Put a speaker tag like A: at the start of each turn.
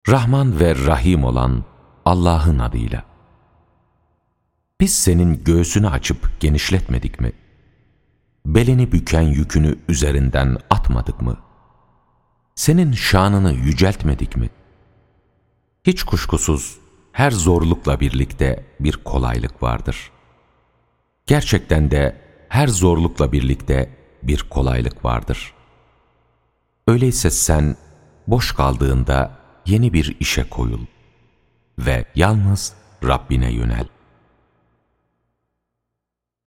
A: Rahman ve Rahim olan Allah'ın adıyla. Biz senin göğsünü açıp genişletmedik mi? Belini büken yükünü üzerinden atmadık mı? Senin şanını yüceltmedik mi? Hiç kuşkusuz her zorlukla birlikte bir kolaylık vardır. Gerçekten de her zorlukla birlikte bir kolaylık vardır. Öyleyse sen boş kaldığında yeni bir işe koyul ve yalnız Rabbine yönel.